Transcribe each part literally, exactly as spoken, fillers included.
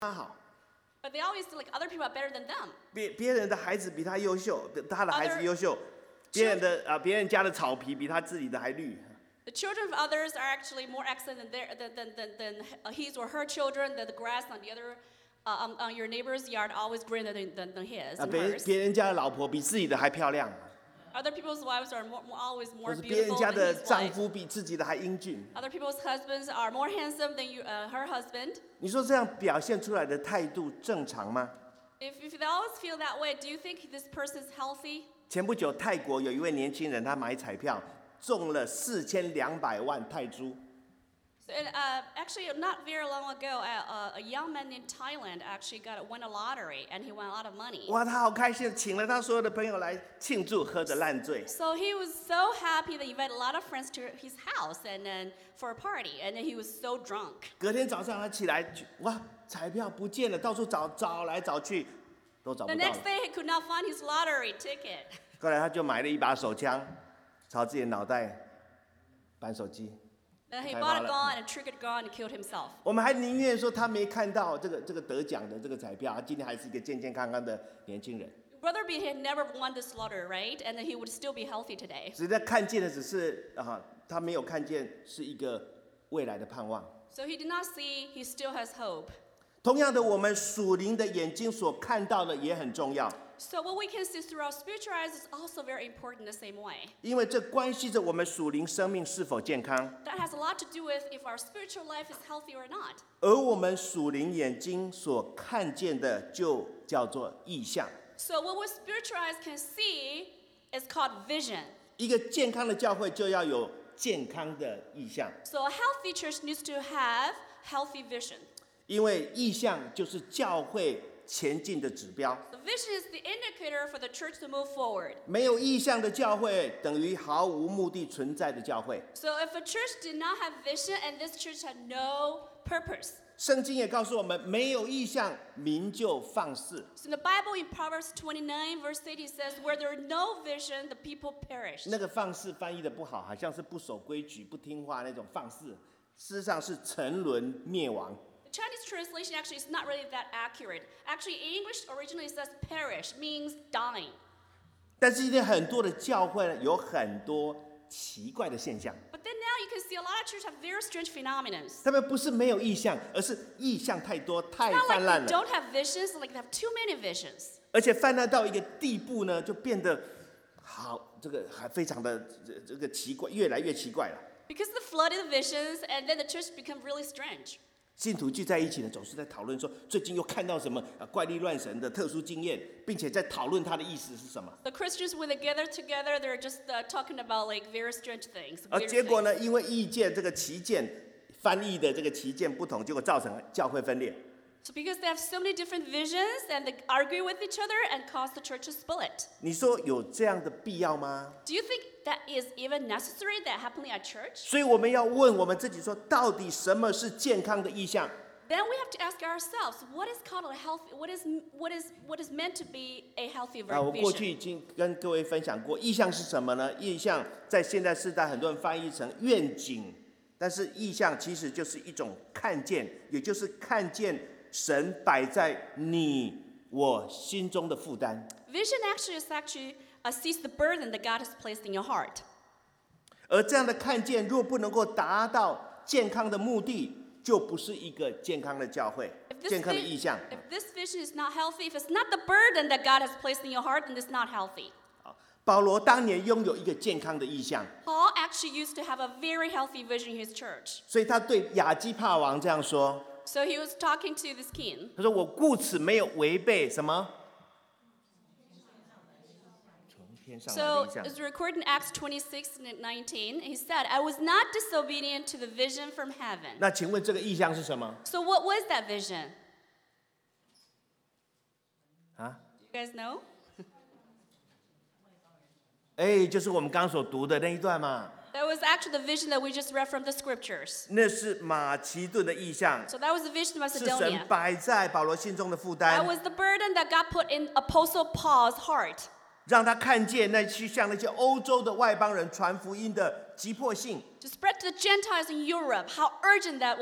他好。 But they always feel like other people are better than them. 别别人的孩子比他优秀，他的孩子优秀，别人的啊别人家的草皮比他自己的还绿。 The children of others are actually more excellent than their than than than, than his or her children. That the grass on the other uh, on, on your neighbor's yard always greener than than, than his 啊 and 别 hers. 别人家的老婆比自己的还漂亮。 Other people's wives are more, more, always 或 more 是别人 beautiful 家 than 的 his 丈 wife. 夫比自己的还英俊。 Other people's husbands are more handsome than you, uh, her husband. 你说这样表现出来的态度正常吗？ If, if they always feel that way, do you think this person's healthy? 前不久，泰国有一位年轻人，他买彩票中了四千两百万泰铢。 So, and, uh, actually, not very long ago, uh, a young man in Thailand actually got won a lottery, and he won a lot of money. 哇，他好开心，请了他所有的朋友来庆祝，喝得烂醉。 So he was so happy that he invited a lot of friends to his house and then for a party, and then he was so drunk. 隔天早上他起来，哇，彩票不见了，到处找，找来找去，都找不 The 到 next 了。 day, he could not find his lottery ticket. 后来他就买了一把手枪，朝自己的脑袋扳手机。 Then he 开 bought 发 a 了。 gun and triggered a gun and killed himself. 我们还宁愿说他没看到这个这个得奖的这个彩票，他今天还是一个健健康康的年轻人。 Brother B had never won this lottery, right? And then he would still be healthy today. 只是他看见的只是啊，他没有看见是一个未来的盼望。 So he did not see, he still has hope. 同样的，我们属灵的眼睛所看到的也很重要， So what we can see through our spiritual eyes is also very important the same way. 因为这关系着我们属灵生命是否健康。 That has a lot to do with if our spiritual life is healthy or not. 而我们属灵眼睛所看见的，就叫做意象。 So what we spiritual eyes can see is called vision. 一个健康的教会就要有健康的意象， So a healthy church needs to have healthy vision. 因为意象就是教会前进的指标。 The vision is the indicator for the church to move forward. 没有意象的教会，等于毫无目的存在的教会。 So if a church did not have vision and this church had no purpose. 圣经也告诉我们，没有意象，民就放肆。 So in the Bible in Proverbs twenty-nine verse eight it says, where there is no vision, the people perish. 那个放肆翻译的不好，好像是不守规矩、不听话那种放肆，事实上是沉沦灭亡。 The Chinese translation actually is not really that accurate. Actually, in English originally it says perish, means dying. 但是今天很多的教会呢，有很多奇怪的现象。 But then now you can see a lot of churches have very strange phenomena. 他们不是没有意象，而是意象太多、太 It's not 泛 like 滥 they 了， don't have visions, like they have too many visions. 而且泛滥到一个地步呢，就变得好，这个还非常的这这个奇怪，越来越奇怪了。 Because the flooded visions, and then the church become really strange. 信徒聚在一起呢，总是在讨论说，最近又看到什么啊怪力乱神的特殊经验，并且在讨论它的意思是什么。 The Christians, when they gather together, they're just uh, talking about like very strange things. 而 weird 结果 things. 呢，因为意见这个旗舰翻译的这个旗舰不同，结果造成教会分裂。 So because they have so many different visions and they argue with each other and cause the church to split. 你说有这样的必要吗？ Do you think that is even necessary that happening at church? 所以我们要问我们自己说，到底什么是健康的意象？ Then we have to ask ourselves, what is called a healthy, what is, what is, what is meant to be a healthy 啊，我过 vision? 去已经跟各位分享过，意象是什么呢？意象在现在世代很多人翻译成愿景，但是意象其实就是一种看见，也就是看见神摆在你我心中的负担。 Vision actually is actually uh, sees the burden that God has placed in your heart. 而这样的看见，若不能够达到健康的目的，就不是一个健康的教会 If，this, 健康的 vi- 意象。 if this vision is not healthy, if it's not the burden that God has placed in your heart, then it's not healthy. 保罗当年拥有一个健康的意象， Paul actually used to have a very healthy vision in his church. 所以他对亚基帕王这样说 So he was talking to this king. 他说我故此没有违背什么从天上来 So 的意象 it's recorded in Acts twenty-six and nineteen. He said, I was not disobedient to the vision from heaven. 那请问这个意象是什么 So what was that vision? 啊？ You guys know? 哎，就是我们刚刚所读的那一段嘛， That was actually the vision that we just read from the scriptures. 那是马其顿的意象， So that was the vision of 是神 Macedonia. 摆在保罗心中的负 That 担， was the burden that God put in Apostle Paul's heart. 让他看见那去向那些欧洲的外邦人传福音的急迫性。 To spread to the Gentiles in Europe, how urgent that was.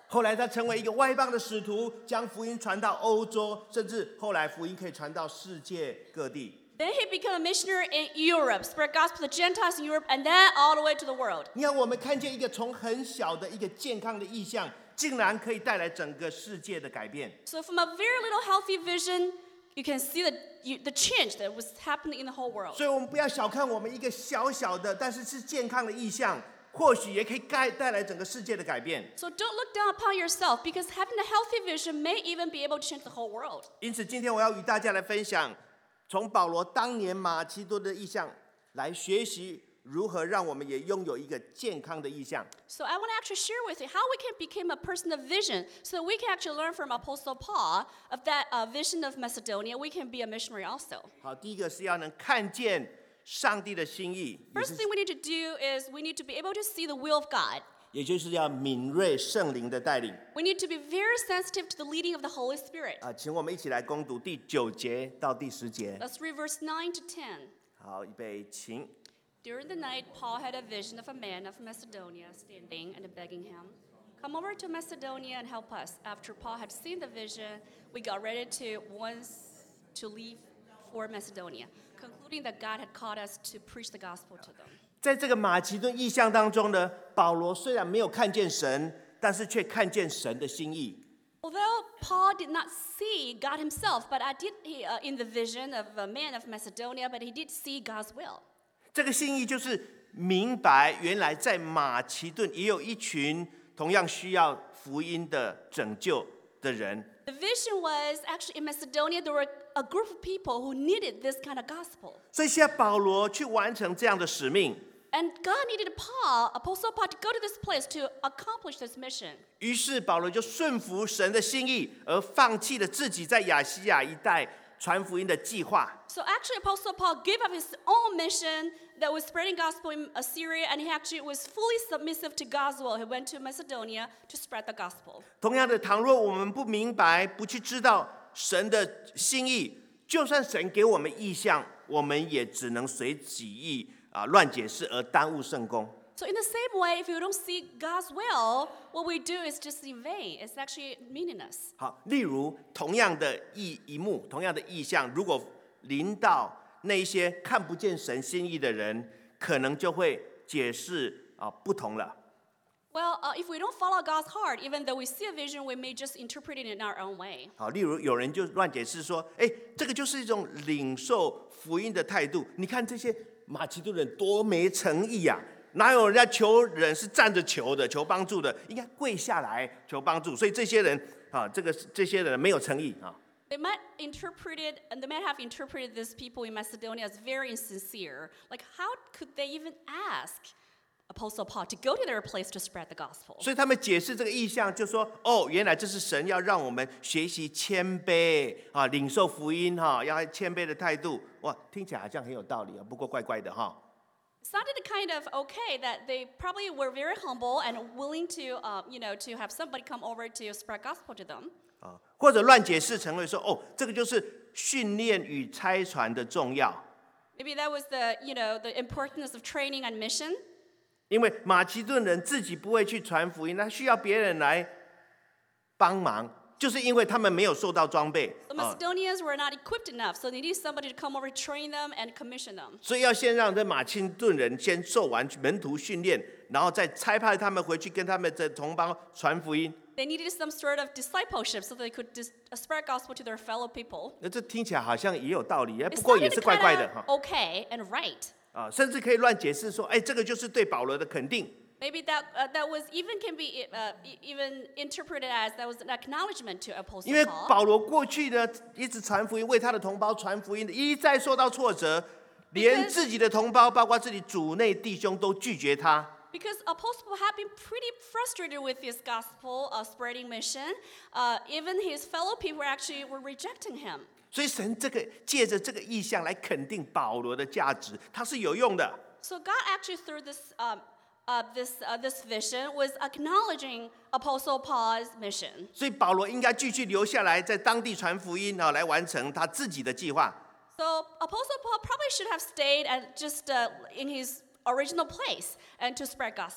后来他成为一个外邦的使徒，将福音传到欧洲，甚至后来福音可以传到世界各地。 Then he became a missionary in Europe, spread gospel to Gentiles in Europe, and then all the way to the world. 你看，我们看见一个从很小的一个健康的意象，竟然可以带来整个世界的改变。 So from a very little healthy vision, you can see the, you, the change that was happening in the whole world. 所以我们不要小看我们一个小小的，但是是健康的意象，或许也可以带带来整个世界的改变。 So don't look down upon yourself, because having a healthy vision may even be able to change the whole world. 因此，今天我要与大家来分享，从保罗当年马其顿的意象来学习如何让我们也拥有一个健康的意象。 So I want to actually share with you how we can become a person of vision, so that we can actually learn from Apostle Paul of that uh, vision of Macedonia. We can be a missionary also. 好，第一个是要能看见上帝的心意，也 First 是 thing we need to do is we need to be able to see the will of God. 也就是要敏锐圣灵的带领。 We need to be very sensitive to the leading of the Holy Spirit. 啊，请我们一起来攻读第九节到第十节。 Let's read verse nine to ten. 好，预备，请。 During the night, Paul had a vision of a man of Macedonia standing and begging him, "Come over to Macedonia and help us." After Paul had seen the vision, we got ready to once to leave for Macedonia, concluding that God had called us to preach the gospel to them. 在这个马其顿意象当中呢，保罗虽然没有看见神，但是却看见神的心意。 Although Paul did not see God himself, but I did uh, in the vision of a man of Macedonia, but he did see God's will. 这个心意就是明白，原来在马其顿也有一群同样需要福音的拯救的人。 The vision was actually in Macedonia, there were a group of people who needed this kind of gospel. 所以现在保罗去完成这样的使命， And God needed Paul, Apostle Paul, to go to this place to accomplish this mission. 于是保罗就顺服神的心意，而放弃了自己在亚细亚一带传福音的计划。 So actually, Apostle Paul gave up his own mission that was spreading gospel in Assyria, and he actually was fully submissive to God's will. He went to Macedonia to spread the gospel. 同样的，倘若我们不明白、不去知道神的心意，就算神给我们意象，我们也只能随己意啊乱解释，而耽误圣工。 So in the same way, if you don't see God's will, what we do is just in vain. It's actually meaningless. 好，例如同样的意一幕，同样的意象，如果临到那一些看不见神心意的人，可能就会解释啊不同了。 Well, uh, if we don't follow God's heart, even though we see a vision, we may just interpret it in our own way. 好，例如有人就乱解释说，哎，这个就是一种领受福音的态度。你看这些马其顿人多没诚意呀、啊！哪有人家求人是站着求的，求帮助的，应该跪下来求帮助。所以这些人啊，这个这些人没有诚意啊。 They might interpret it, and they might have interpreted these people in Macedonia as very insincere. Like, how could they even ask Apostle Paul to go to their place to spread the gospel? 所以他们解释这个意象，就说：哦，原来这是神要让我们学习谦卑啊，领受福音哈、啊，要谦卑的态度。哇，听起来好像很有道理啊，不过怪怪的哈。 It sounded kind of okay that they probably were very humble and willing to, uh, you know, to have somebody come over to spread gospel to them. 啊，或者乱解释成为说：哦，这个就是训练与差传的重要。 Maybe that was the, you know, the importance of training and mission. 因为马其顿人自己不会去传福音，他需要别人来帮忙，就是因为他们没有受到装备。 The 啊 Macedonians were not equipped enough, so they need somebody to come over, train them, and commission them. 所以要先让这马其顿人先受完门徒训练，然后再差派他们回去跟他们的同胞传福音。 They needed some sort of discipleship so they could dis- spread gospel to their fellow people. 那这听起来好像也有道理，哎， It 不过也 sounded 是怪怪 kind 的哈。 of okay and right. 啊，甚至可以乱解释说，哎，这个就是对保罗的肯定。 Maybe that uh, that was even can be uh, e- even interpreted as that was an acknowledgement to 因 Apostle 为 Paul. 保罗过去呢一直传福音，为他的同胞传福音的，一再受到挫折，连 Because- 自己的同胞，包括自己主内弟兄都拒绝他。 Because Apostle Paul had been pretty frustrated with his gospel uh, spreading mission, uh, even his fellow people actually were rejecting him. 所以神这个借着这个意象来肯定保罗的价值，它是有用的。 So God actually through this um, uh, this uh, this vision was acknowledging Apostle Paul's mission. 所以保罗应该继续留下来，在当地传福音啊，来完成他自己的计划。 So Apostle Paul probably should have stayed at just uh, in his original place and to spread gospel.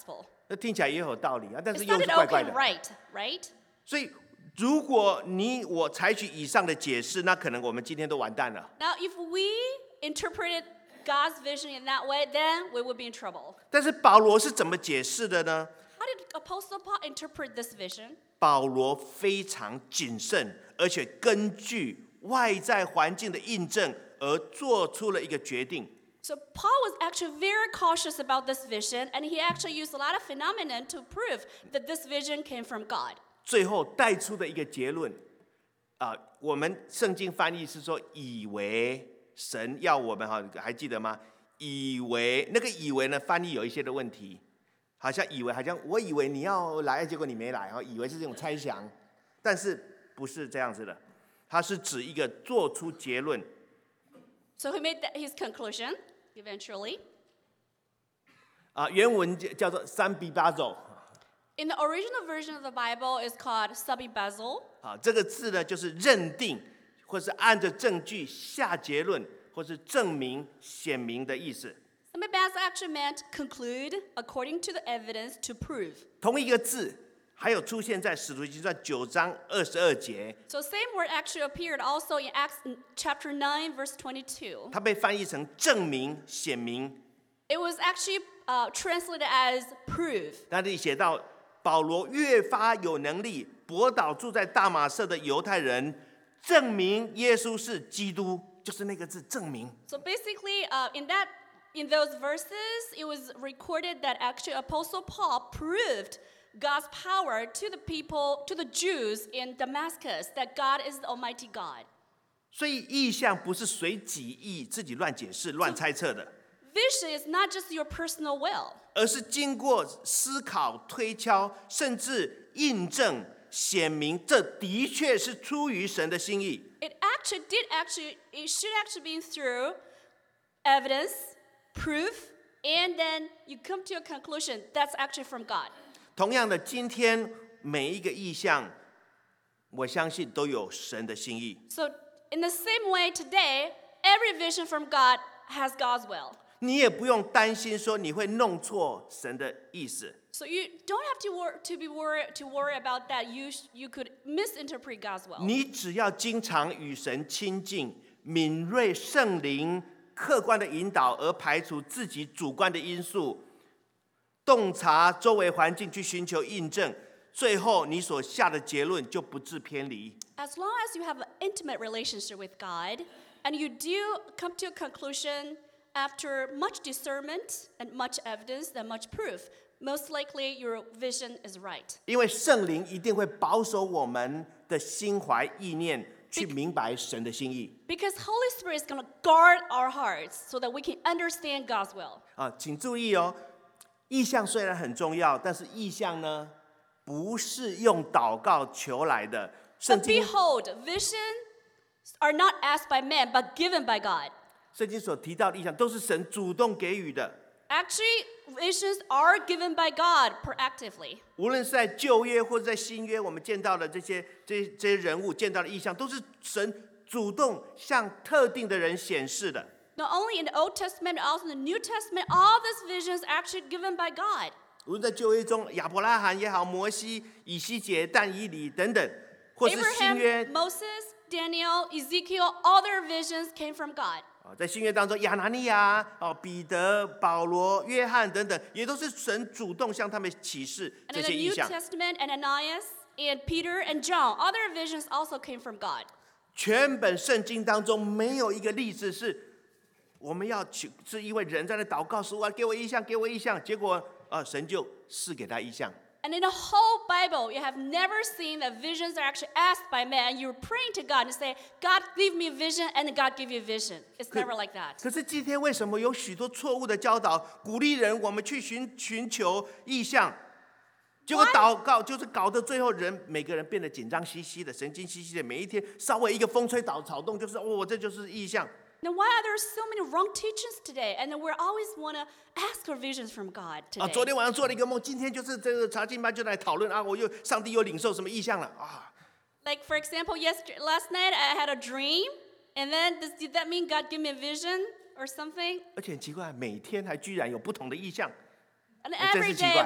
那听起来也有道理啊，但 It 是又是 sounded 怪怪 okay, 的。 right? Right? 所以，如果你我采取以上的解释，那可能我们今天都完蛋了。 Now, if we interpreted God's vision in that way, then we would be in trouble. 但是保罗是怎么解释的呢？ How did Apostle Paul interpret this vision? 保罗非常谨慎，而且根据外在环境的印证而做出了一个决定。 So Paul was actually very cautious about this vision, and he actually used a lot of phenomenon to prove that this vision came from God. 最后带出的一个结论，啊、我们圣经翻译是说，以为神要我们哈，还记得吗？以为那个以为呢，翻译有一些的问题，好像以为好像我以为你要来，结果你没来，哈，以为是这种猜想，但是不是这样子的，它是指一个做出结论。 So he made that his conclusion eventually. 啊、原文叫做三比八走。 In the original version of the Bible, is called sabibazo. 啊，这个字呢，就是认定，或是按着证据下结论，或是证明、显明的意思。 Sabibazo actually meant conclude according to the evidence to prove. 同一个字，还有出现在使徒行传九章二十二节， So same word actually appeared also in Acts chapter nine, verse twenty-two. 它被翻译成证明、显明。 It was actually uh, translated as prove. 那里写到，保罗越发有能力驳倒住在大马色的犹太人，证明耶稣是基督，就是那个字证明。 So basically, uh, in that in those verses, it was recorded that actually Apostle Paul proved God's power to the people, to the Jews in Damascus, that God is the Almighty God. 所以意象不是随己意自己乱解释、乱猜测的。 Vision is not just your personal will. 而是经过思考、推敲，甚至印证、显明，这的确是出于神的心意。 It actually did actually, it should actually be through evidence, proof, and then you come to a conclusion that's actually from God. 同样的，今天每一个意象，我相信都有神的心意。 So in the same way today, every vision from God has God's will. 你也不用担心说你会弄错神的意思。 So you don't have to, wor- to be worried to worry about that. You sh- you could misinterpret God's will. 你只要经常与神亲近，敏锐圣灵客观的引导，而排除自己主观的因素，洞察周围环境去寻求印证，最后你所下的结论就不致偏离。 As long as you have an intimate relationship with God, and you do come to a conclusion after much discernment and much evidence and much proof, most likely your vision is right. 因为圣灵一定会保守我们的心怀意念，去明白神的心意。 Because Holy Spirit is going to guard our hearts so that we can understand God's will. 啊，请注意哦，意象虽然很重要，但是意象呢，不是用祷告求来的。圣 But 经 behold, visions are not asked by men, but given by God. 圣经所提到的意象，都是神主动给予的。 Actually, visions are given by God proactively. 无论是在旧约或者在新约，我们见到的这些这这些人物见到的意象，都是神主动向特定的人显示的。 Not only in the Old Testament, but also in the New Testament, all these visions are actually given by God. 无论在旧约中，亚伯拉罕也好，摩西、以西结、但以理等等，或是新约 Abraham, Moses, Daniel, Ezekiel, all their visions came from God. 啊，在新约当中，亚拿尼亚、哦彼得、保罗、约翰等等，也都是神主动向他们启示 And 这 in 些 the 意 New 象。 Testament, Ananias and Peter and John, all their visions also came from God. 全本圣经当中没有一个例子是我们要求是因为人在那祷告说啊，给我意象，给我意象，结果啊神就赐给他意象。 And in the whole Bible, you have never seen that visions are actually asked by men. You're praying to God and say, God, give me a vision, and then God give you a vision. It's never like that. 可是今天为什么有许多错误的教导，鼓励人我们去寻寻求意象，结果 Why? 祷告就是搞得最后人每个人变得紧张兮兮的，神经兮兮的，每一天稍微一个风吹草草动，就是哦，这就是意象。 Now, why are there so many wrong teachings today? And then we always want to ask for visions from God 啊， today. 昨天晚上做了一个梦，今天就是这个查经班就来讨论啊，我又上帝又领受什么意象了啊。 Like, for example, yesterday, last night I had a dream, and then does, did that mean God gave me a vision or something? 而且很奇怪，每天还居然有不同的意象， And 哎真 every 是奇 day, 怪。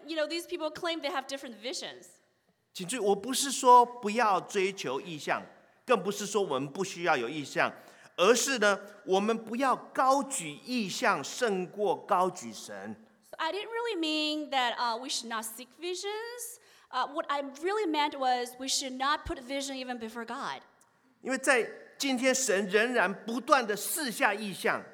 you know, these people claim they have different visions. 请注意，我不是说不要追求意象，更不是说我们不需要有意象，而是呢，我们不要高举意象胜过高举神。 So I didn't really mean that uh, we should not seek visions. Uh, what I really meant was we should not put vision even before God. 因为在今天，神仍然不断的赐下意象。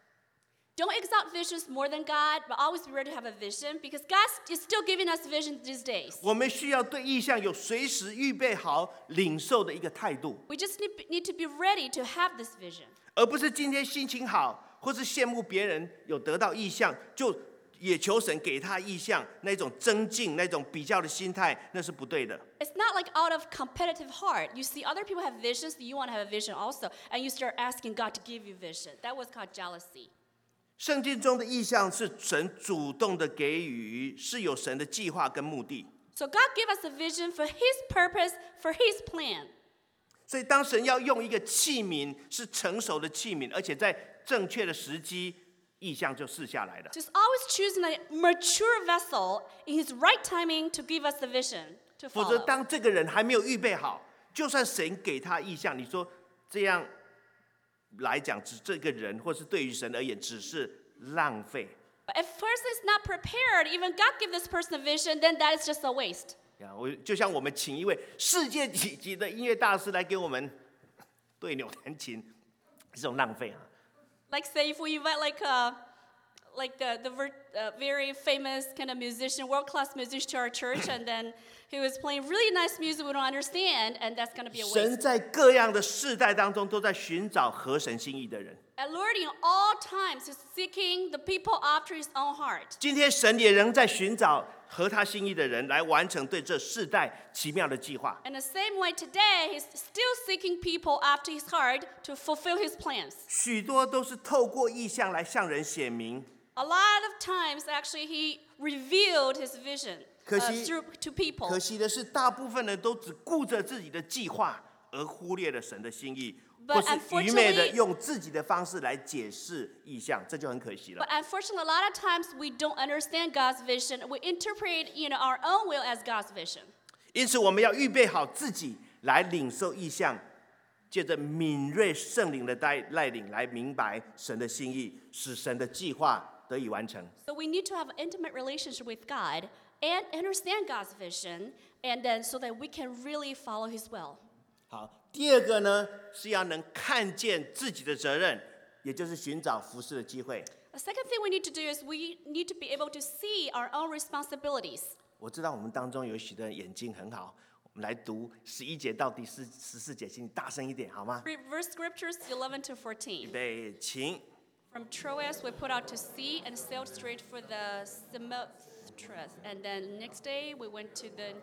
Don't exalt visions more than God, but always be ready to have a vision because God is still giving us vision these days. 我们需要对意象有随时预备好领受的一个态度， We just need, need to be ready to have this vision. 而不是今天心情好，或是羡慕别人有得到意象，就也求神给他意象，那种增进、那种比较的心态，那是不对的。 It's not like out of competitive heart. You see other people have visions, you want to have a vision also, and you start asking God to give you vision. That was called jealousy. 圣经中的意象是神主动的给予，是有神的计划跟目的。 So God gave us a vision for His purpose, for His plan. 所以当神要用一个器皿，是成熟的器皿，而且在正确的时机，意象就赐下来了。 Just always choosing a mature vessel in His right timing to give us the vision to 否则， follow. 当这个人还没有预备好，就算神给他意象，你说这样来讲，只这个人或是对于神而言，只是浪费。 But if person is not prepared, even God give this person a vision, then that is just a waste. 呀，我就像我们请一位世界级级的音乐大师来给我们对牛弹琴，这种浪费啊！ Like say if we invite like a, like the, the ver, uh, very famous kind of musician, world-class musician to our church, and then he was playing really nice music we don't understand, and that's going to be a 神 waste. 在各样的世代当中，都在寻找合神心意的人。 And Lord, in all times, is seeking the people after His own heart. 今天神也仍在寻找合他心意的人，来完成对这世代奇妙的计划。 In the same way, today He's still seeking people after His heart to fulfill His plans. 许多都是透过意象来向人显明。 A lot of times, actually, He revealed His vision 可 uh, 惜- through to people. 可惜的是，大部分人都只顾着自己的计划，而忽略了神的心意， But 或是愚昧的 unfortunately- 用自己的方式来解释意象，这就很可惜了 But。unfortunately, a lot of times we don't understand God's vision. We interpret, you know, our own will as God's vision. 因此，我们要预备好自己来领受意象，借着敏锐圣灵的带带领，来明白神的心意，使神的计划得以完成。 So we need to have an intimate relationship with God and understand God's vision, and then so that we can really follow His will. 好，第二个呢是要能看见自己的责任，也就是寻找服侍的机会。 The second thing we need to do is we need to be able to see our own responsibilities. 我知道我们当中有许多人眼睛很好，我们来读十一节到第十十四节，请你大声一点好吗？ Read verse scriptures eleven to 预 fourteen. 备，请。 From Troas we put out to sea and sailed straight for the Samothrace. And then next day we went to the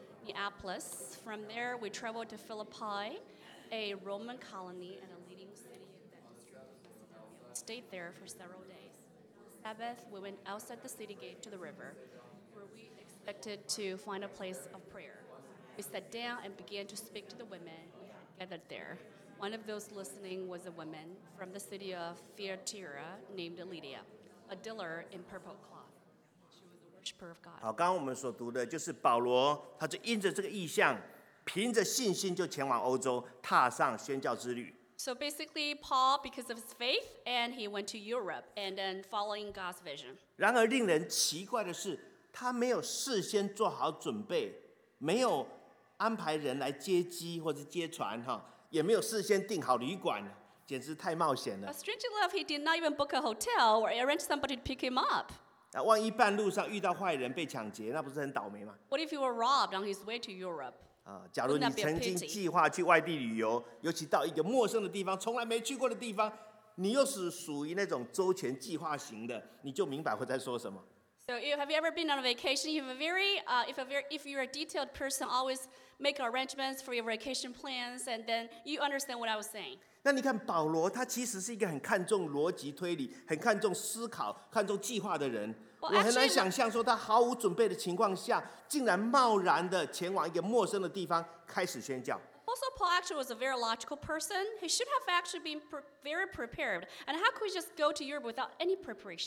Neapolis. From there we traveled to Philippi, a Roman colony and a leading city in that district of Macedonia. We stayed there for several days. Sabbath we went outside the city gate to the river, where we expected to find a place of prayer. We sat down and began to speak to the women we had gathered there. One of those listening was a woman from the city of Thyatira named Lydia, a dealer in purple cloth. She was a worshiper of God. 好，刚刚我们所读的就是保罗，他就因着这个意象，凭着信心就前往欧洲，踏上宣教之旅。 So basically, Paul, because of his faith, and he went to Europe, and then following God's vision. 然而令人奇怪的是，他没有事先做好准备，没有安排人来接机或者接船，哈，也没有事先订好旅馆，简直太冒险了 But。strangely enough, he did not even book a hotel or arrange somebody to pick him up. 啊，万一半路上遇到坏人被抢劫，那不是很倒霉吗？ What if he were robbed on his way to Europe? 啊，假如 Wouldn't 你 that be a 曾经 pity? 计划去外地旅游，尤其到一个陌生的地方，从来没去过的地方，你又是属于那种周全计划型的，你就明白我在说什么。 So you- have you ever been on a vacation? You have a very, uh, if, a very, if you're a detailed person, always make arrangements for your vacation plans, and then you understand what I was saying. 那你看保罗，他其实是一个很看重逻辑推理、很看重思考、看重计划的人。 Well, 我很难 actually- 想象说他毫无准备的情况下，竟然贸然的前往一个陌生的地方开始宣教。 Also, Paul actually was a very logical person. He should have actually been pre- very prepared. And how could he just go to Europe without any preparation?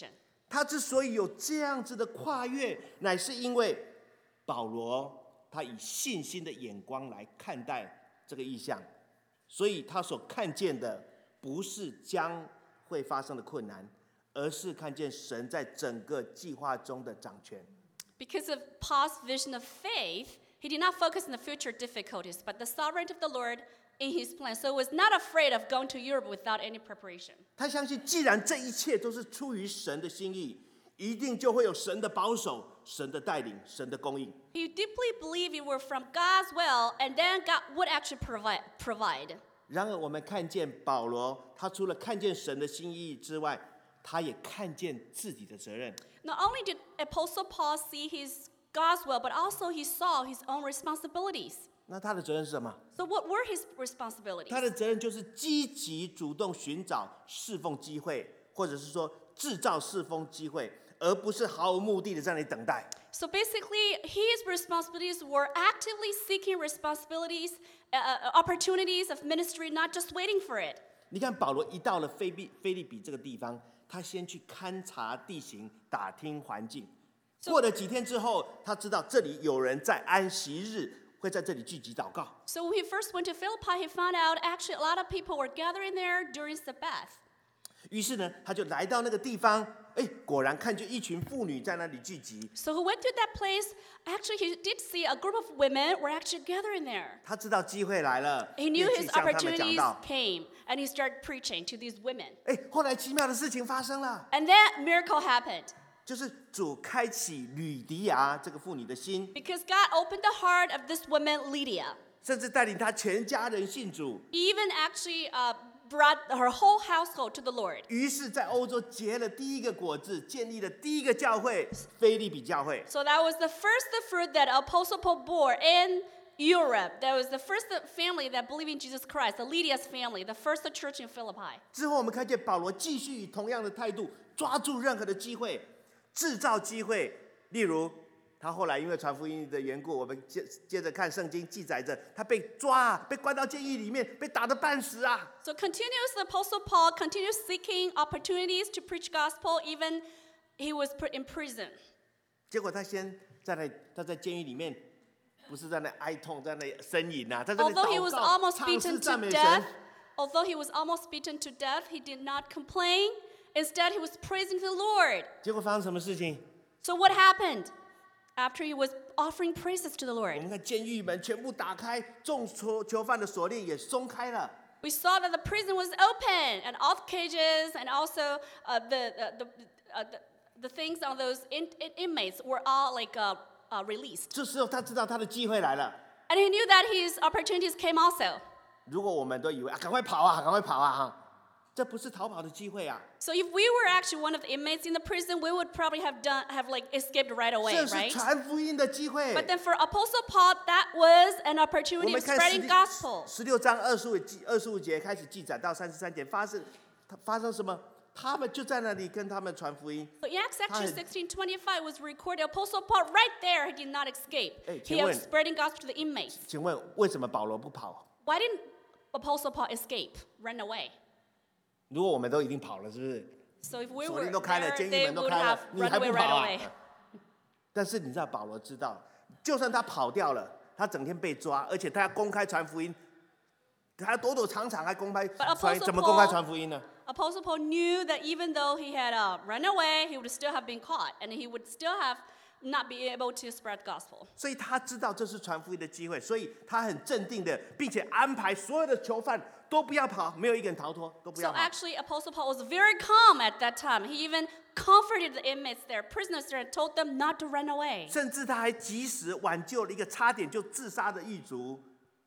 他之所以有这样子的跨越，乃是因为保罗他以信心的眼光来看待这个异象，所以他所看见的不是将会发生的困难，而是看见神在整个计划中的掌权。 Because of Paul's vision of faith, he did not focus on the future difficulties, but the sovereignty of the Lord in his plan. So he was not afraid of going to Europe without any preparation. 他相信，既然这一切都是出于神的心意，一定就会有神的保守、神的带领、神的供应。 He deeply believed it were from God's will, and then God would actually provide. provide. 然而，我们看见保罗，他除了看见神的心意之外，他也看见自己的责任。 Not only did Apostle Paul see his God's will, but also he saw his own responsibilities. 那他的责任是什么？ So what were his responsibilities? 他的责任就是积极主动寻找侍奉机会，或者是说制造侍奉机会，而不是毫无目的的在那里等待。 So basically, his responsibilities were actively seeking responsibilities, uh, opportunities of ministry, not just waiting for it. 你看保罗一到了菲比菲利比这个地方，他先去勘察地形，打听环境。过了几天之后，他知道这里有人在安息日会在这里聚集祷告。 So when he first went to Philippi, he found out actually a lot of people were gathering there during Sabbath. 于是呢，他就来到那个地方，哎，果然看见一群妇女在那里聚集。 So he went to that place. Actually, he did see a group of women were actually gathering there. 他知道机会来了， He knew 便去 his 向他们讲 opportunities 道。 came, and he started preaching to these women. 哎，后来奇妙的事情发生了， And that miracle happened 就是主开启吕迪亚这个妇女的心， because God opened the heart of this woman, Lydia. 甚至带领她全家人信主。 He even actually uh, brought her whole household to the Lord. 于是，在欧洲结了第一个果子，建立了第一个教会——腓立比教会。 So that was the first fruit that Apostle Paul bore in Europe. That was the first family that believed in Jesus Christ, the Lydia's family, the first church in Philippi. 之后，我们看见保罗继续以同样的态度，抓住任何的机会，制造机会。例如，他后来因为传福音的缘故，我们接接着看圣经记载着，他被抓，被关到监狱里面，被打得半死啊。 So continues the Apostle Paul continues seeking opportunities to preach gospel, even he was put in prison. 结果他先在那，他在监狱里面，不是在那哀痛，在那呻吟啊，他在那 Although he was 祷 almost 告、唱诗 beaten 赞 to 美 death, 神。 although he was almost beaten to death, he did not complain. Instead, he was praising the Lord. 结果发生什么事情？ So what happened after he was offering praises to the 我 Lord? 们看监狱门全部打开，众囚囚犯的锁链也松开了。 We saw that the prison was open, and all the cages, and also uh, the, uh, the, uh, the the things on those in, in inmates were all like uh, uh, released. 这时候他知道他的机会来了。 And he knew that his opportunities came also. 如果我们都以为啊，赶快跑啊，赶快跑啊，哈，这不是逃跑的机会啊， So if we were actually one of the inmates in the prison, we would probably have done have like escaped right away, 这是 right? 传福音的机会。 But then for Apostle Paul, that was an 我 opportunity 们 of 看十 spreading 六 gospel. 十六章二十五记二十五节开始记载到三十三节，发生他发生什么？他们就在那里跟他们传福音。 So in Acts actually Hi. sixteen twenty-five was recorded. Apostle Paul right there, he did not escape. Hey, He 请问- was spreading gospel to the inmates. 请问为什么保罗不跑？ Why didn't Apostle Paul escape, run away? 如果我们都已经跑了，是不是？ So if we 锁 were 链都开了， there, 监狱 they 门都 would 开 have 了，你 run 还 away 不 right 跑啊 away.？ 但是你知道，保罗知道，就算他跑掉了，他整天被抓，而且他要公开传福音，他要躲躲藏藏，还公开 But 传， Apostle 怎么公开 Paul- 传福音呢？ Apostle Paul knew that even though he had uh, run away, he would still have been caught, and he would still have not be able to spread gospel. 所以他知道这是传福音的机会，所以他很镇定的，并且安排所有的囚犯都不要跑，没有一个人逃脱，都不 So 要跑。 actually, Apostle Paul was very calm at that time. He even comforted the inmates there, prisoners there, and told them not to run away. 甚至他还及时挽救了一个差点就自杀的狱卒，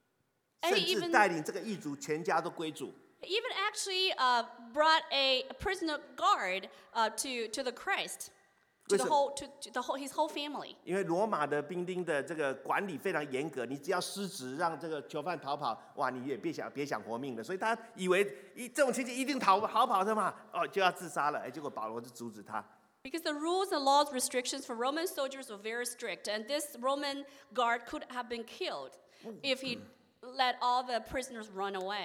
And 甚 he 至 even- 带领这个狱卒全家都归主。 He even actually uh, brought a, a prisoner guard uh, to, to the Christ, to the Listen. whole, to, to the whole, his whole family. 因为罗马的兵丁的这个管理非常严格，你只要失职让这个囚犯逃跑，哇，你也别想别想活命了。所以他以为一这种情形一定逃逃跑的嘛，哦，就要自杀了。哎，结果保罗就阻止他。 Because the rules and laws restrictions for Roman soldiers were very strict, and this Roman guard could have been killed if he let all the prisoners run away.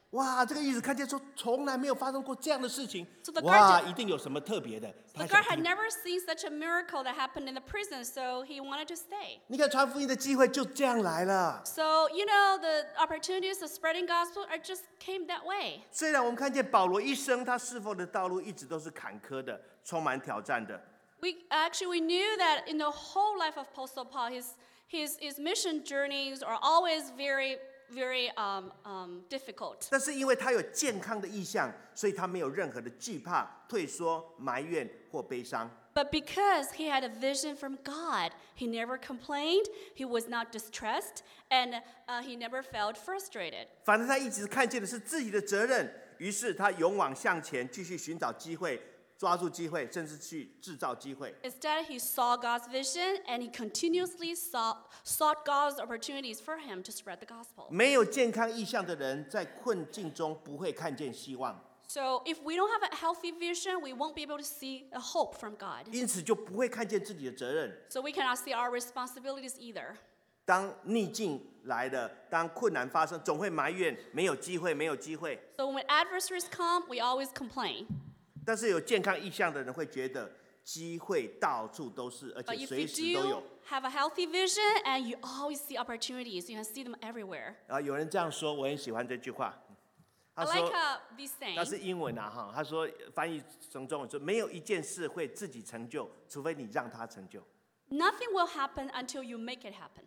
哇，这个玉子看见说从来没有发生过这样的事情 So the， 哇， guard 一定有什么特别的。 The 他想 guard had 听 never seen such a miracle that happened in the prison, so he wanted to stay. 你看传福音的机会就这样来了。 So, you know, the opportunities of spreading gospel are just came that way. 虽然我们看见保罗一生他侍奉的道路一直都是坎坷的，充满挑战的， We actually we knew that in the whole life of Apostle Paul, his his his mission journeys are always very very um, um, difficult. 但是因为他有健康的意向，所以他没有任何的惧怕、退缩、埋怨或悲伤。 But because he had a vision from God, he never complained, he was not distressed, and uh, he never felt frustrated. 反正他一直看见的是自己的责任，于是他勇往向前，继续寻找机会，抓住机会，甚至去制造机会。 Instead, he saw God's vision and he continuously saw, sought God's opportunities for him to spread the gospel. 没有健康意向的人，在困境中不会看见希望， So if we don't have a healthy vision, we won't be able to see a hope from God. 因此就不会看见自己的责任。 So we cannot see our responsibilities either. 当逆境来了，当困难发生，总会埋怨没有机会，没有机会。 So when adversaries come, we always complain. 但是有健康意向的人会觉得机会到处都是，而 But 且 if 随 you 时都有 do。have a healthy vision and you always see opportunities, you can see them everywhere. 啊，有人这样说，我很喜欢这句话。 I 他 like 说， uh, these 那 sayings. 是英文啊哈。他说翻译成中文说，没有一件事会自己成就，除非你让它成就。 Nothing will happen until you make it happen.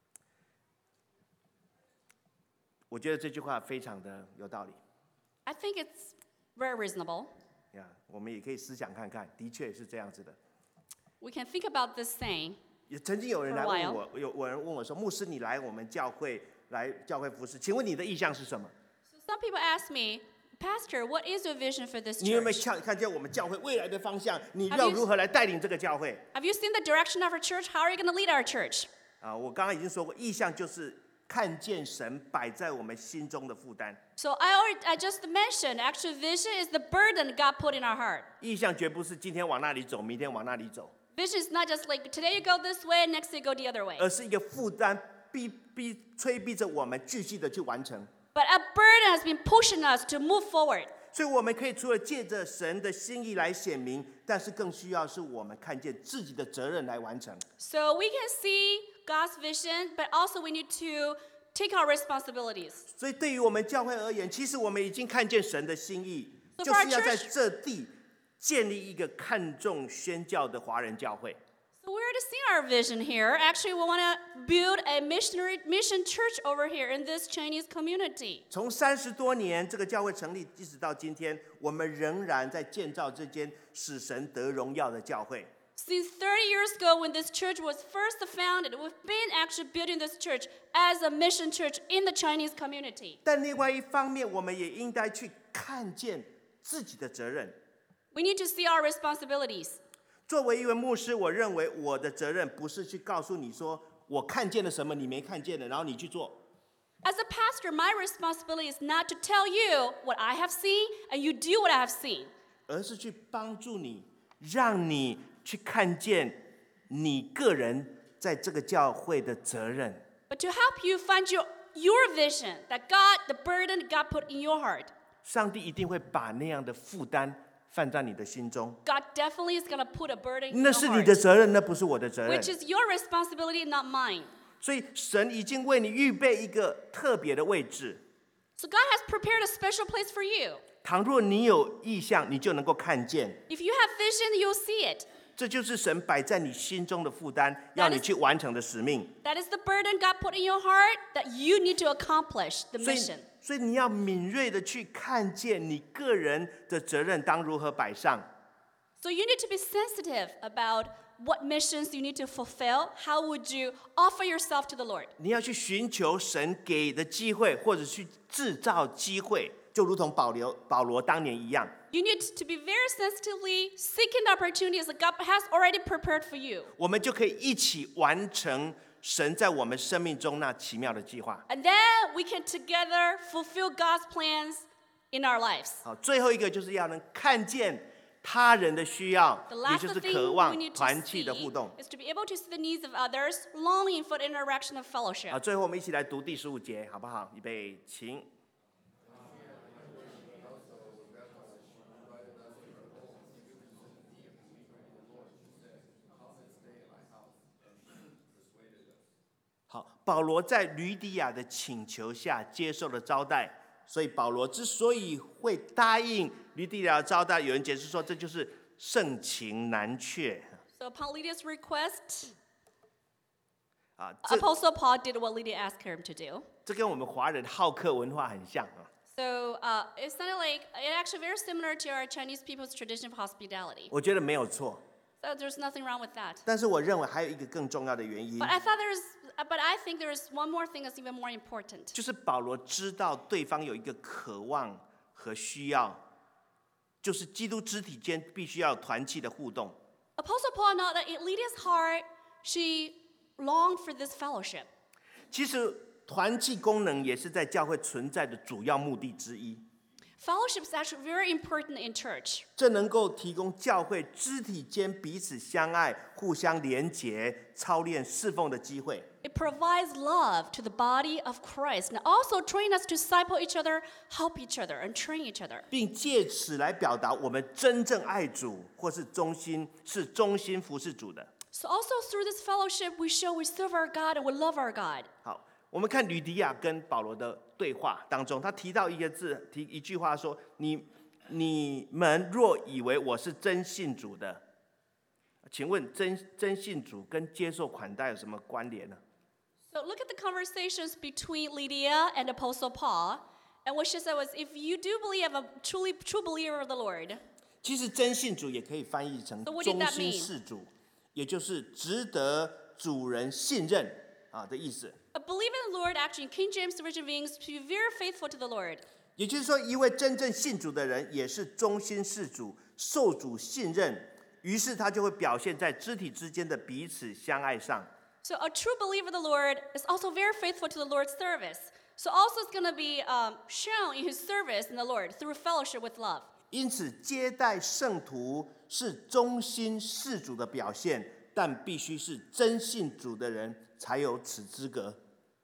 我觉得这句话非常的有道理 I think it's very reasonable. 呀。我们也可以思想看看，的确是这样子的。 We can think about this saying. 也曾经有人 For 来 a 问 while. 我，有有人问我说，牧师，你来我们教会来教会服侍，请问你的意向是什么？ So some people ask me, Pastor, what is your vision for this 你有没有 church? 看看见我们教会未来的方向？你 Have 要 you- 如何来带领这个教会？ Have you seen the direction of our church? How are you going to lead our church? 啊，我刚刚已经说过，意向就是看见神摆在我们心中的负担。 So I already, I just mentioned, actually vision is the burden God put in our heart. 意向绝不是今天往那里走，明天往那里走， Vision is not just like today you go this way, next day you go the other way. 而是一个负担，逼逼催逼着我们继续的去完成。 But a burden has been pushing us to move forward. 所以我们可以除了借着神的心意来显明，但是更需要是我们看见自己的责任来完成。 So we can see God's vision, but also we need to take our responsibilities. 所以对于我们教会而言，其实我们已经看见神的心意， So 就 for our 是要在 church- 这地建立一个看重宣教的华人教会。 So we're to see our vision here. Actually, we want to build a missionary mission church over here in this Chinese community. 从三十多年这个教会成立，一直到今天，我们仍然在建造这间使神得荣耀的教会。 Since thirty years ago, when this church was first founded, we've been actually building this church as a mission church in the Chinese community. 但另外一方面，我们也应该去看见自己的责任。 We need to see our responsibilities. 作为一位牧师，我认为我的责任不是去告诉你说我看见了什么你没看见的，然后你去做。 As a pastor, my responsibility is not to tell you what I have seen and you do what I have seen, 而是去帮助你，让你去看见你个人在这个教会的责任。 but to help you find your, your vision, that God, the burden God put in your heart. 上帝一定会把那样的负担放在你的心中， God definitely is going to put a burden in 那 your 是你的 heart, 责任，那不是我的责任 which。is your responsibility, not mine. 所以神已经为你预备一个特别的位置。 So God has prepared a special place for you. 倘若你有意向，你就能够看见， If you have vision, you'll see it. 这就是神摆在你心中的负担，要你去完成的使命。 That is the burden God put in your heart that you need to accomplish the 所以 mission. 所以你要敏锐的去看见你个人的责任当如何摆上。 So you need to be sensitive about what missions you need to fulfill. How would you offer yourself to the Lord? 你要去寻求神给的机会，或者去制造机会，就如同保罗保罗当年一样。 You need to be very sensitively seeking the opportunities that God has already prepared for you. 我们就可以一起完成神在我们生命中那奇妙的计划。 And then we can together fulfill God's plans in our lives. 好，最后一个就是要能看见他人的需要 The， 也 last 就是 thing 渴 we 望 need to 团契 see 的互动。 is to be able to see the needs of others, longing for the interaction of 好， fellowship. 最后我们一起来读第十五节，好不好？预备，请。 保罗在吕底亚的请求下接受了招待，所以保罗之所以会答应吕底亚的招待，有人解释说这就是盛情难却。 So upon Lydia's request, 啊，这 Apostle Paul did what Lydia asked him to do. 这跟我们华人好客文化很像啊。 So uh, it sounded like it actually very similar to our Chinese people's tradition of hospitality. 我觉得没有错， So there's nothing wrong with that. 但是我认为还有一个更重要的原因 But，I thought there's, but I think there's one more thing that's even more important. 就是保罗知道对方有一个渴望和需要，就是基督肢体间必须要有团契的互动。 Apostle Paul know that in Lydia's heart, she longed for this fellowship. 其实团契功能也是在教会存在的主要目的之一。 Fellowship is actually very important in church. 这能够提供教会肢体间彼此相爱、互相连结、操练侍奉的机会。 It provides love to the body of Christ and also train us to disciple each other, help each other, and train each other. 并借此来表达我们真正爱主，或是忠心是忠心服侍主的。 So also through this fellowship, we show we serve our God and we love our God. 好，我们看吕底亚跟保罗的对话当中，他提到一个字，提一句话说：“你你们若以为我是真信主的，请问真真信主跟接受款待有什么关联呢？” So look at the conversations between Lydia and Apostle Paul. And what she said was, if you do believe I'm a truly true believer of the Lord. 其实真信主也可以翻译成 So what did 忠 that 心 mean? 事主，也就是值得主人信任啊的意思。 A believer in the Lord, actually, in King James Version means to be very faithful to the Lord. 也就是说，一位真正信主的人，也是忠心事主，受主信任，于是他就会表现在肢体之间的彼此相爱上。 So a true believer of the Lord is also very faithful to the Lord's service. So also it's going to be um, shown in his service in the Lord through fellowship with love. 因此，接待圣徒是忠心事主的表现，但必须是真信主的人才有此资格。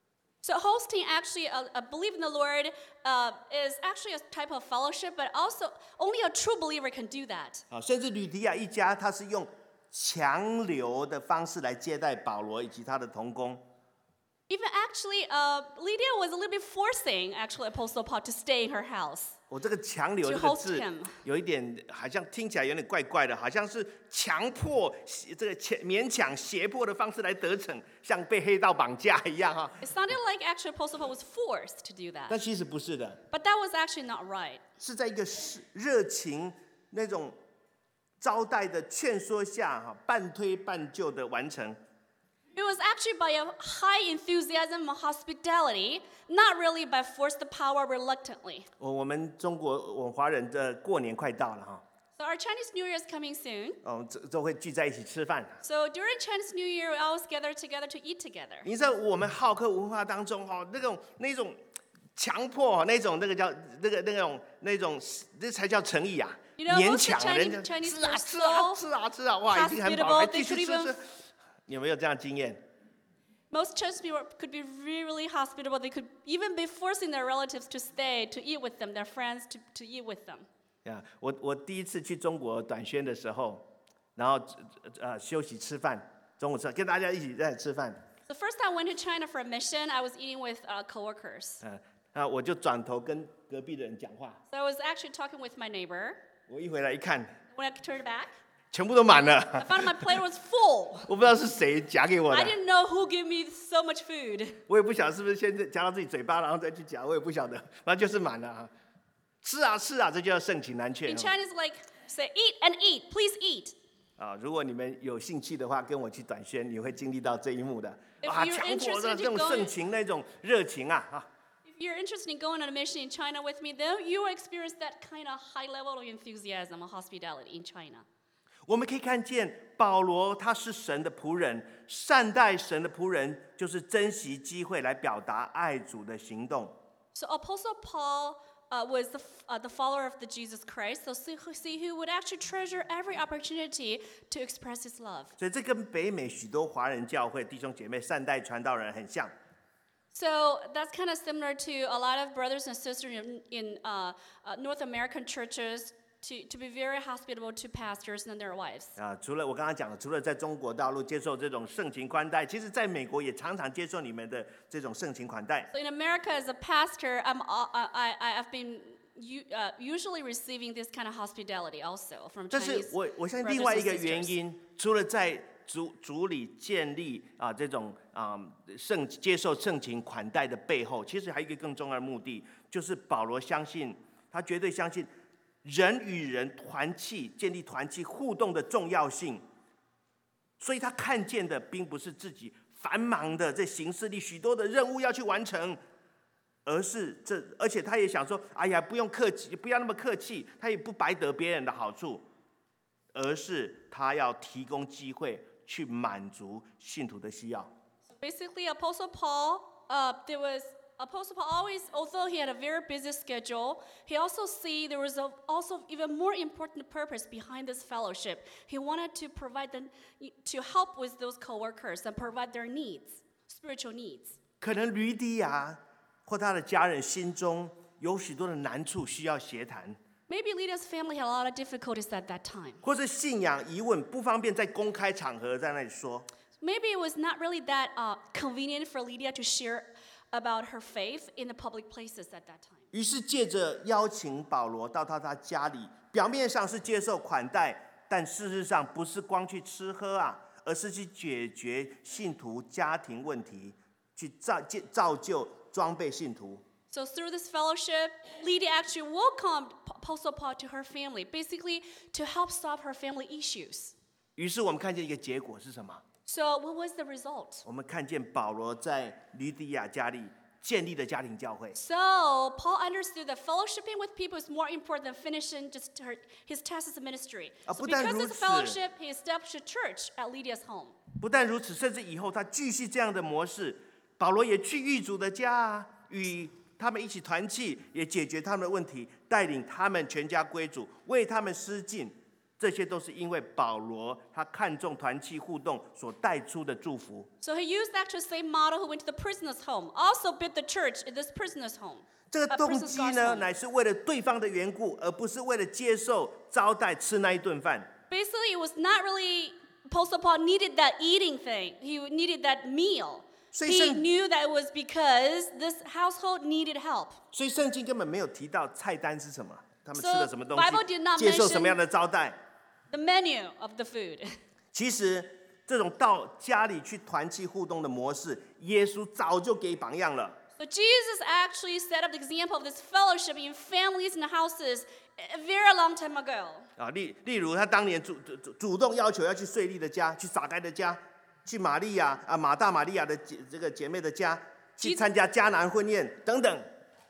So hosting actually a, a belief in the Lord uh, is actually a type of fellowship, but also only a true believer can do that. 啊，甚至吕底亚一家，他是用强留的方式来接待保罗以及他的同工。 Even actually, uh, Lydia was a little bit forcing actually Apostle Paul to stay in her house. 我这个强留这 To 个 host 字 him. 有一点好像听起来有点怪怪的，好像是强迫这个强勉强胁迫的方式来得逞，像被黑道绑架一样哈。 It sounded like actually Apostle Paul was forced to do 但 that. 其实不是的， But that was actually not right. 是在一个是热情那种招待的劝说下哈，半推半就的完成。 It was actually by a high enthusiasm and hospitality, not really by force the power reluctantly. 我我们中国我们华人的过年快到了哈， So our Chinese New Year is coming soon. 哦，这都会聚在一起吃饭。 So during Chinese New Year, we always gather together to eat together. 你在我们好客文化当中哈，那种那种强迫那种那个叫那个那种那种，这才叫诚意啊！ You know, 勉 most 强 Chinese- 人家 Chinese 吃啊 are 吃啊 so 吃啊吃啊，哇，已经很饱， hospitable, 还 they 继续 could 吃 even- 吃。你有没有这样的经验？ Most Chinese people could be really hospitable. They could even be forcing their relatives to stay, to eat with them, their friends to, to eat with them. 呀，我我第一次去中国短宣的时候，然后呃休息吃饭，中午吃，跟大家一起在吃饭， The first time I went to China for a mission, I was eating with uh, coworkers. 嗯、啊，我就转头跟隔壁的人讲话， So I was actually talking with my neighbor. 我一回来一看， When I turned back, 全部都满了， I found my plate was full. 我不知道是谁夹给我 I 的。 didn't know who gave me so much food. 我也不晓得是不是先夹到自己嘴巴，然后再去夹，我也不晓得，反正就是满了啊。吃啊吃啊，这就叫盛情难却 In Chinese, like, say, eat and eat, please eat. 啊！如果你们有兴趣的话，跟我去短宣，你会经历到这一幕的 If 啊， you're 强迫 interested 的 to 这种 go 盛 in- 情、那种热情啊啊！ If you're interested in going on a mission in China with me, then you will experience that kind of high level of enthusiasm and hospitality in China. 我们可以看见保罗他是神的仆人，善待神的仆人就是珍惜机会来表达爱主的行动。 So Apostle Paul uh, was the, f- uh, the follower of the Jesus Christ, so see who, see who would actually treasure every opportunity to express his love. 所以这跟北美许多华人教会弟兄姐妹善待传道人很像。 So that's kind of similar to a lot of brothers and sisters in, in uh, uh, North American churches to, to be very hospitable to pastors and their wives. 啊，除了我刚刚讲的，除了在中国大陆接受这种盛情宽待，其实在美国也常常接受你们的这种盛情款待。 So in America, as a pastor, I'm, uh, I, I, I've been u- uh, usually receiving this kind of hospitality also from 这是 Chinese 我我相信 brothers 另外一 and 个原 sisters. 因，除了在主主里建立啊这种啊盛接受盛情款待的背后，其实还有一个更重要的目的，就是保罗相信，他绝对相信人与人团契、建立团契互动的重要性，所以他看见的并不是自己繁忙的这行事历许多的任务要去完成，而是这，而且他也想说，哎呀，不用客气，不要那么客气，他也不白得别人的好处，而是他要提供机会去满足信徒的需要。 Basically, Apostle Paul, uh, there was Apostle Paul always, although he had a very busy schedule, he also see there was a, also even more important purpose behind this fellowship. He wanted to provide them, to help with those coworkers and provide their needs, spiritual needs. 可能吕底亚或他的家人心中有许多的难处需要协谈， Maybe Lydia's family had a lot of difficulties at that time. 或是信仰疑问不方便在公开场合在那里说。 Maybe it was not really that uh, convenient for Lydia to share about her faith in the public places at that time. 于是借着邀请保罗到他他家里，表面上是接受款待，但事实上不是光去吃喝啊，而是去解决信徒家庭问题，去造造就装备信徒。 So through this fellowship, Lydia actually welcomed Apostle Paul to her family, basically to help solve her family issues. 于是我们看见一个结果是什么？ So what was the result? 我们看见保罗在吕底亚家里建立了家庭教会。 So Paul understood that fellowshipping with people is more important than finishing just her, his task as a ministry. 啊， So 不但 because 如 of the 此， fellowship, he established a church at Lydia's home. 不但如此，甚至以后他继续这样的模式，保罗也去狱卒的家啊，与他们一起团契，也解决他们的问题，带领他们全家归主，为他们施尽。这些都是因为保罗他看重团契互动所带出的祝福。 So he used actually the same model who went to the prisoner's home, also built the church in this prisoner's home. 这个 A 动 prisoner's 机 God's 呢， home. 乃是为了对方的缘故，而不是为了接受招待吃那一顿饭。 Basically, it was not really Apostle Paul needed that eating thing. He needed that meal. 所以 He 圣 knew that it was because this household needed help. 所以圣经根本没有提到菜单是什么，他们吃 So 了什么东 Bible did not 西，接受 mention- 什么样的招待。 The menu of the food. 其实这种到家里去团契互动的模式，耶稣早就给榜样了。 So Jesus actually set up the example of this fellowship in families and houses a very long time ago. 啊，例例如他当年主主主动要求要去税吏的家，去撒该的家，去玛利亚啊马大玛利亚的姐这个姐妹的家，去参加迦南婚宴等等。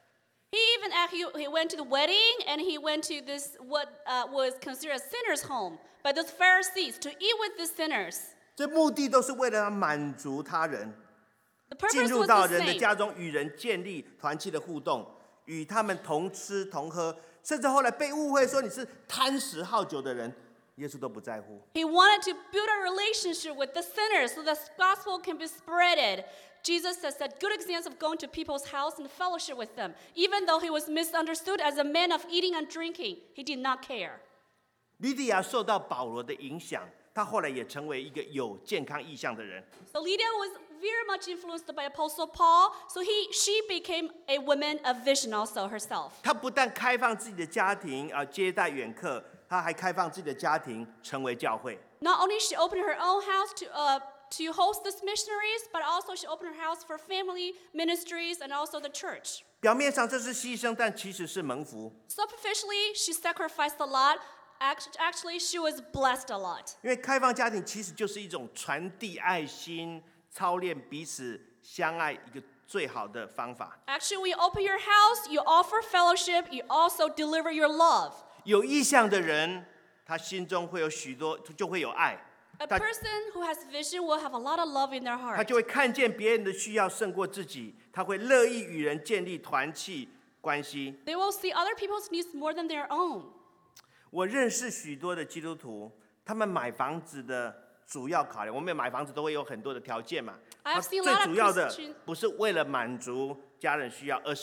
He even actually he went to the wedding and he went to this what uh, was considered a sinner's home by those Pharisees to eat with the sinners. 这目的都是为了要满足他人， The 进 purpose 入 was 到 the 人的 same. 家中，与人建立团契的互动，与他们同吃同喝，甚至后来被误会说你是贪食好酒的人，耶稣都不在乎。 He wanted to build a relationship with the sinners so the gospel can be spreaded. Jesus has set good examples of going to people's house and fellowship with them. Even though he was misunderstood as a man of eating and drinking, he did not care. 吕底亚受到保罗的影响，他后来也成为一个有健康意向的人。 So Lydia was very much influenced by Apostle Paul, so he, she became a woman of vision also herself. 他不但开放自己的家庭啊、呃、接待远客，他还开放自己的家庭成为教会。 Not only she opened her own house to, uh, to host these missionaries, but also she opened her house for family ministries and also the church. 表面上这是牺牲，但其实是蒙福， Superficially, she sacrificed a lot. Act- Actually, she was blessed a lot. 因为开放家庭其实就是一种传递爱心、操练彼此相爱一个最好的方法。 Actually, when you open your house, you offer fellowship, you also deliver your love. 有意向的人，他心中会有许多，就会有爱， A 他 person who has vision will have a lot of love in their 他 heart. 就会看见别人的需要胜过自己，他会乐意与人建立团契关系。 They will see other people's needs more than their own. 我认识许多的基督徒，他们买房子的主要考量，我们买房子都会有很多的条件嘛。 I have 他 seen a 最 lot of 主要的 Christian- 不是为了满足家人需要，而是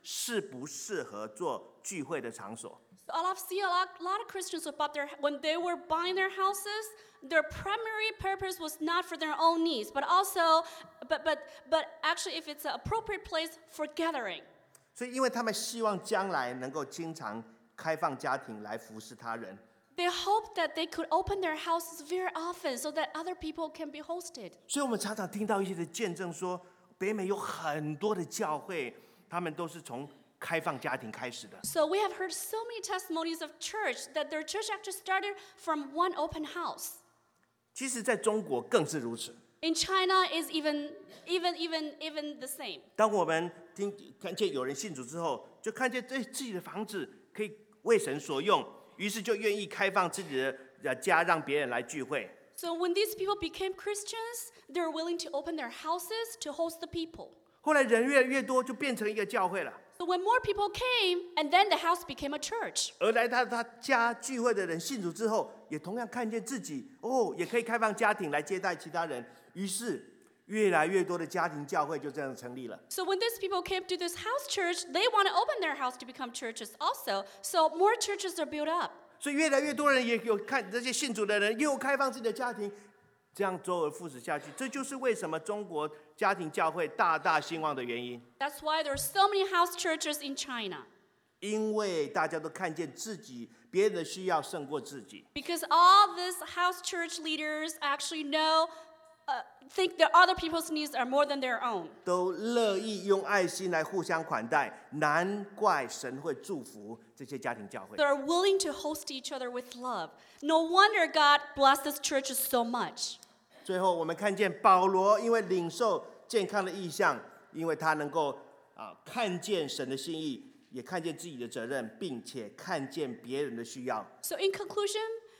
适不适合做聚会的场所。 So I've seen a lot, lot of Christians who bought their, when they were buying their houses, their primary purpose was not for their own needs, but also, but but but actually, if it's an appropriate place for gathering. 所以，因为他们希望将来能够经常开放家庭来服侍他人。 They hope that they could open their houses very often so that other people can be hosted. 所以我们常常听到一些的见证说，北美有很多的教会，他们都是从开放家庭开始的。 So we have heard so many testimonies of church that their church actually started from one open house. 其实，在中国更是如此。 In China is even even even even the same. 当我们听看见有人信主之后，就看见对自己的房子可以为神所用，于是就愿意开放自己的家，让别人来聚会。 So when these people became Christians, they're willing to open their houses to host the people. 后来人越来越多，就变成一个教会了。 So when more people came, and then the house became a church. 而来他他家聚会的人信主之后，也同样看见自己哦，也可以开放家庭来接待其他人，于是越来越多的家庭教会就这样成立了。 So when these people came to this house church, they want to open their house to become churches also. So more churches are built up. 所以越来越多人也有看这些信主的人又开放自己的家庭，这样周而复始下去，这就是为什么中国家庭教会大大兴旺的原因。 That's why there are so many house churches in China. 因为大家都看见自己别人的需要胜过自己。 Because all these house church leaders actually know, uh, think that other people's needs are more than their own. 都乐意用爱心来互相款待，难怪神会祝福这些家庭教会。 They're willing to host each other with love. No wonder God blesses churches so much. 最后，我们看见保罗因为领受健康的意向，因为他能够啊看见神的心意，也看见自己的责任，并且看见别人的需要。 So in conclusion,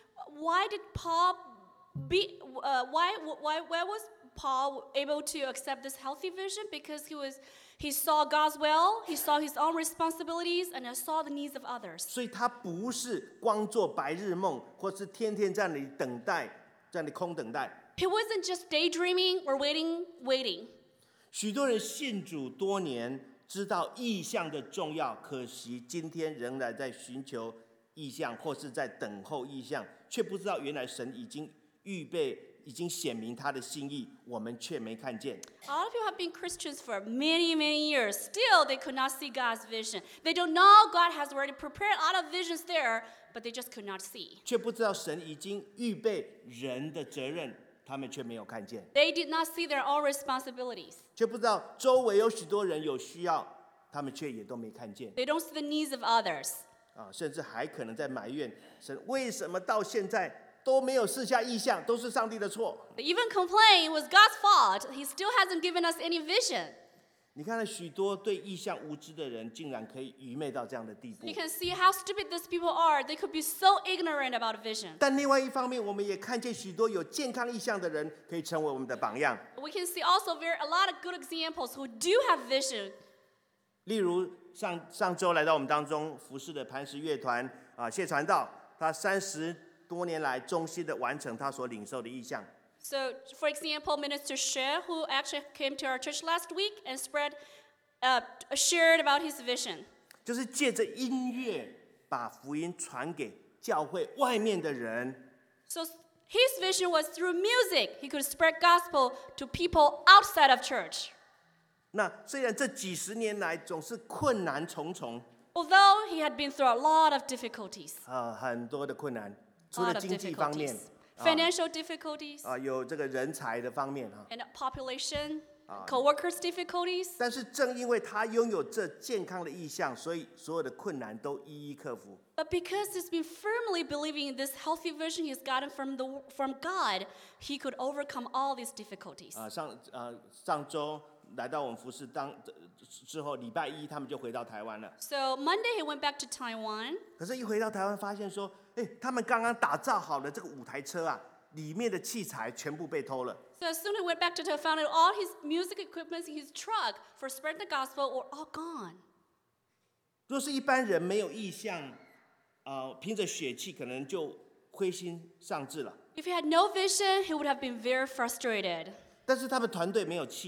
why did Paul be? Uh, why why why was Paul able to accept this healthy vision? Because he was he saw God's will, he saw his own responsibilities, and he saw the needs of others. 所以他不是光做白日梦，或是天天在那里等待，在那里空等待。 He wasn't just daydreaming or waiting, waiting. 许多人信主多年，知道意向的重要，可惜今天仍然在寻求意向，或是在等候意向，却不知道原来神已经预备，已经显明他的心意，我们却没看见。 A lot of people have been Christians for many, many years. Still, they could not see God's vision. They don't know God has already prepared a lot of visions there, but they just could not see. 却不知道神已经预备人的责任，他们却没有看见。 They did not see their own responsibilities. 却不知道周围有许多人有需要，他们却也都没看见。 They don't see the needs of others. 啊，甚至还可能在埋怨神为什么到现在都没有赐下意向，都是上帝的错。 They even complain it was God's fault. He still hasn't given us any vision. 你看了许多对意向无知的人，竟然可以愚昧到这样的地步 You。can see how stupid these people are. They could be so ignorant about vision. 但另外一方面，我们也看见许多有健康意向的人，可以成为我们的榜样。 We can see also very, a lot of good examples who do have vision. 例如上上周来到我们当中服侍的磐石乐团啊，谢传道，他三十多年来忠心的完成他所领受的意向。 So, for example, Minister She, who actually came to our church last week and spread, uh, shared about his vision. 就是借着音乐把福音传给教会外面的人。 So his vision was through music. He could spread gospel to people outside of church. 那虽然这几十年来总是困难重重， Although he had been through a lot of difficulties, 呃，很多的困难， a 除 lot 了 of 经济方面 difficulties, financial difficulties, 啊，有这个人才的方面啊， and population, co-workers difficulties. 但是正因为他拥有这健康的意向，所以所有的困难都一一克服。 But because he's been firmly believing in this healthy vision he's gotten from the from God, he could overcome all these difficulties. 啊，上呃上周来到我们服侍当之后，礼拜一他们就回到台湾了。 So Monday he went back to Taiwan. 可是，一回到台湾，发现说，哎，他们刚刚打造好的这个舞台车啊，里面的器材全部被偷了。 So as soon as he went back to Taiwan, found out all his music equipment in his truck for spreading the gospel were all gone. 若是一般人没有意向，呃，凭着血气，可能就灰心丧志了。 If he had no vision, he would have been very frustrated. 但是他们团队没有气馁，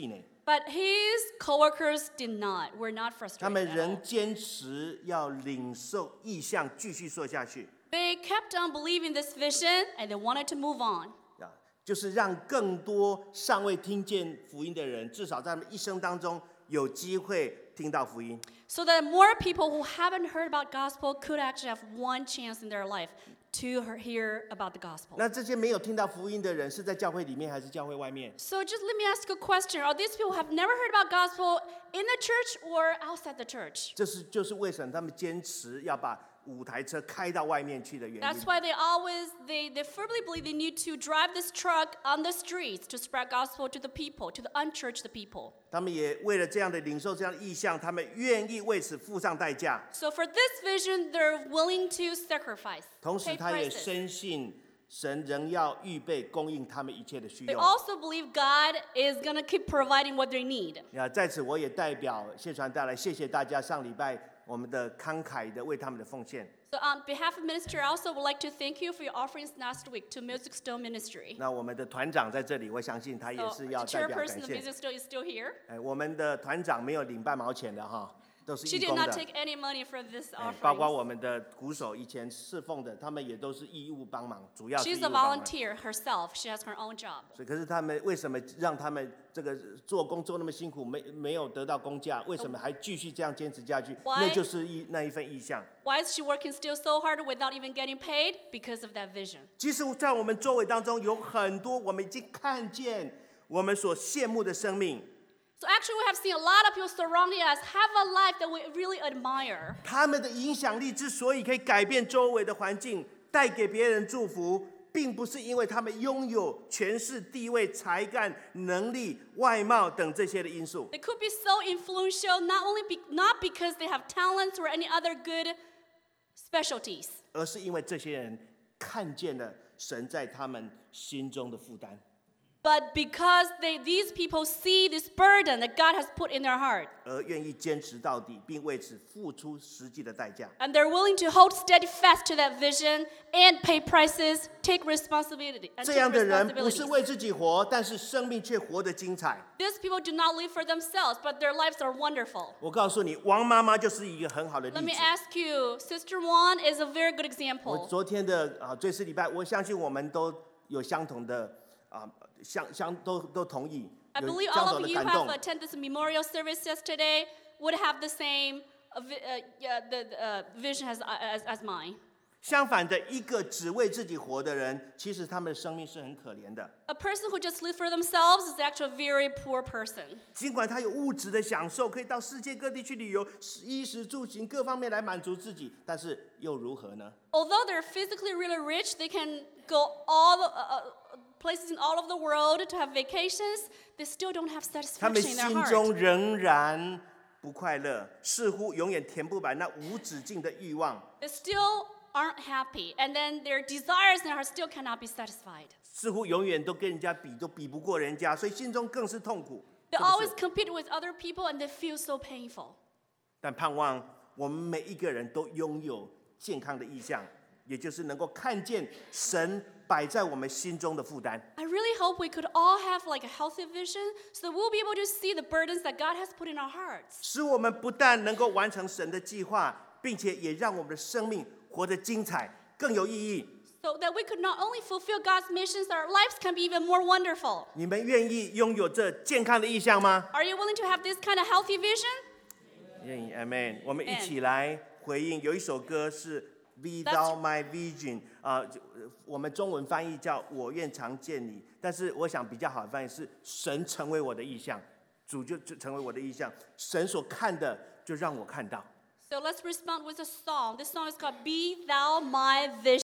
But his coworkers did not. Were not 他们 frustrated at 仍 all. 坚持要领受异象，继续说下去。 They kept on believing this vision and they wanted to move on. 啊，就是让更多尚未听见福音的人，至少在他们一生当中有机会听到福音。 So that more people who haven't heard about gospel could actually have one chance in their life to hear about the gospel. 那这些没有听到福音的人，是在教会里面还是教会外面？ So just let me ask you a question. Are these people who have never heard about gospel in the church or outside the church? 这是就是为什么他们坚持要把五台车开到外面去的原 That's 因。 why they always, they, they firmly believe they need to drive this truck on the streets to spread gospel to the people, to the unchurched people. 他们也为了这样的领受这样的意向，他们愿意为此付上代价。 So for this vision, they're willing to sacrifice, 同时， pay 他也 prices. 深信神仍要预备供应他们一切的需 They 用。 also believe God is going to keep providing what they need. 呀，在此我也代表谢传道来谢谢大家上礼拜我们的慷慨的为他们的奉献。 So on behalf of ministry, I also would like to thank you for your offerings last week to Music Stone Ministry. 那我们的团长在这里，我相信他也 So 是 the 要代表感 chairperson of 谢。 Music Stone is still here. 哎，我们的团长没有领半毛钱的哈，都是 She 义 did 工 not 的。 take any money from this 哎，包括 offering. 我们的鼓手以前侍奉的，他们也都是义务帮忙，主要是义 She's 务 a 帮忙。 volunteer herself. She has her own job. 所以，可是他们为什么让他们这个做工做那么辛苦，没没有得到工价？为什么还继续这样坚持下去？ Why？ 那就是一那一份意向。 Why is she working still so hard without even getting paid? Because of that vision. 其实，在我们周围当中有很多我们已经看见我们所羡慕的生命， So actually, we have seen a lot of people surrounding us have a life that we really admire. 他们的影响力之所以可以改变周围的环境，带给别人祝福，并不是因为他们拥有权势、地位、才干、能力、外貌等这些的因素， They could be so influential, not only be, not because they have talents or any other good specialties, 而是因为这些人看见了神在他们心中的负担， but because they, these people see this burden that God has put in their heart. 而愿意坚持到底，并为此付出实际的代价。 And they're willing to hold steadfast to that vision and pay prices, take responsibility, and 这 take 样的人不是 responsibilities. 为自己活，但是生命却活得精彩。 These people do not live for themselves, but their lives are wonderful. 我告诉你，王妈妈就是一个很好的 Let 例 me 子。 ask you, Sister Juan is a very good 我 example. 昨天的啊最是礼拜，我相信我们都有相同的啊相相都都同意， I 有 believe 相 all 同 of 的 you 感 have 动。 attended this memorial service yesterday would have the same uh, vi- uh, yeah, the, the, uh, vision as, as, as mine. 相反的，一个只为自己活的人，其实他们的生命是很可怜的。 A person who just lives for themselves is actually a very poor person. 尽管他有物质的享受，可以到世界各地去旅游，衣食住行各方面来满足自己，但是又如何呢？ Although they're physically really rich, they can go all the, uh, uh, places in all of the world to have vacations, they still don't have 他们 satisfaction in their 心 heart. 中仍然不快乐，似乎永远填不满那无止境的欲望， They still aren't happy, and then their desires in their heart still cannot be satisfied. 似乎永远都跟人家比，都比不过人家，所以心中更是痛苦。 They 是不是 always compete with other people, and they feel so painful. 但盼望我们每一个人都拥有健康的意向，也就是能够看见神摆在我们心中的负担。 I really hope we could all have like a healthy vision, so that we'll be able to see the burdens that God has put in our hearts. 使我们不但能够完成神的计划，并且也让我们的生命活得精彩，更有意义。 So that we could not only fulfill God's missions, that our lives can be even more wonderful. 你们愿意拥有这健康的意向吗？ Are you willing to have this kind of healthy vision? 愿意 ，Amen。我们一起来回应，有一首歌是 Without My Vision 啊、就我们中文翻译叫我愿常见你，但是我想比较好的翻译是神成为我的意向，主就就成为我的意向，神所看的就让我看到。 So let's respond with a song. This song is called Be Thou My Vision.